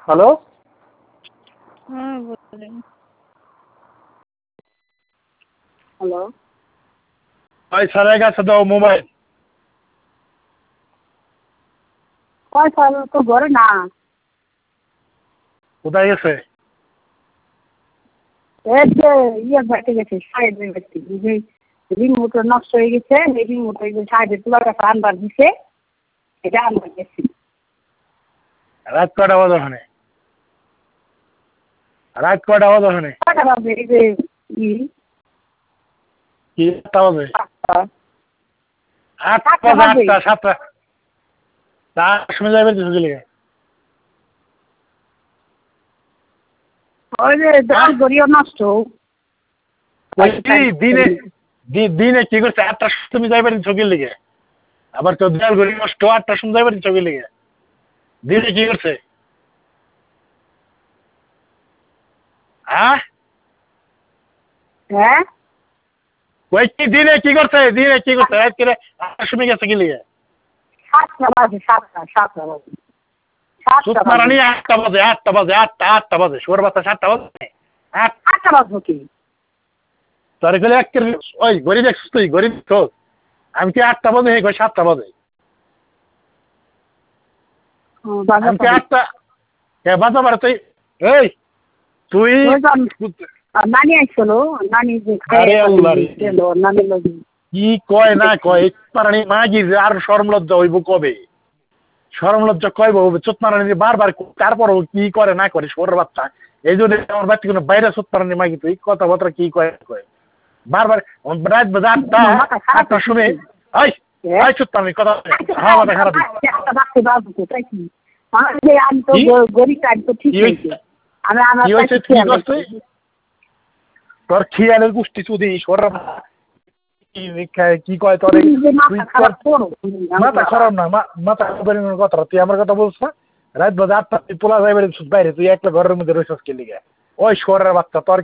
Hello. হ্যাঁ বলেন। Hello. ওই স্যারের কাছে দাও মোবাইল। কয় স্যার তো ঘরে না। কোথায় গেছে? এই যে বাড়িতে গেছে, সাহেবের বাড়িতে। যে রিমোটটা নষ্ট হয়ে গেছে, এই রিমোট ওই যে সাহেবের তোলার কাছে আনবার দিছে, এটা আনবার গেছি। রাত কয়টা বাজে ওখানে? রাত কয়টা বাজে ওখানে? কয়টা বাজে? এই যে কি 8টা বাজে? 7টা। 8টা বাজে, 8টা 7টা। তার সময় যাবে তো চলে গেছে। ওই যে জল গড়িও নষ্ট। দিনে কি করছে? 8টার সময় তুমি যাইবে চোখের লিগে। আবার তো দেয়াল ঘড়ি নষ্ট, 8টার সময় যাইবে চোখের লিগে। দিনে কি করছে? হ্যাঁ হ্যাঁ ওই কি দিনে কি করছে? দিনে কি করছে? রাত করে 8টার সময় গেছে কি লিগে? 7টা বাজে, 7টা বাজে। 7টা সুতরাং বাজে। 8টা বাজে, 8টা বাজে, 8টা বাজে। শোর বাচ্চা 7টা বাজে। 8টা বাজবো কি? তোর গেলে ওই গড়ি দেখছিস তুই? গড়ি দেখছিস? আমি কি 8টা বাজে? 7টা বাজে। আমি কি 8টা বাজা পারে তুই? এই তুই নানি আসছিল, নানি যে নানির লোক কি কয় না কয় পারানি মাগি যে আর শরম লজ্জা হইব কবে? শরম লজ্জা কইব চোতমারানি বারবার তারপর কি করে না করে শোরের বাচ্চা। এই জন্য আমার বাচ্চা কোনো বাইরে চোতমারানি মাগি তুই কথাবার্তা কি কয় কয় বারবার রাত বাজে 8টার সময়। এই এই চোতমারানি কথা হ্যাঁ মাথা খারাপ। আমি তো গরিব আমি তো ঠিক হয়েছে। আমি আমার তোর খেয়ালের গোষ্ঠী চুদি সর কি কয় তোর মাথা খারাপ না মাথা কথা তুই আমার কথা বলছ না। রাত বাজে 8টা পোলা যাইবে বাইরে তুই একটা ঘরের মধ্যে রয়েছিস কে লিগে? ওই শহরের বাচ্চা তোর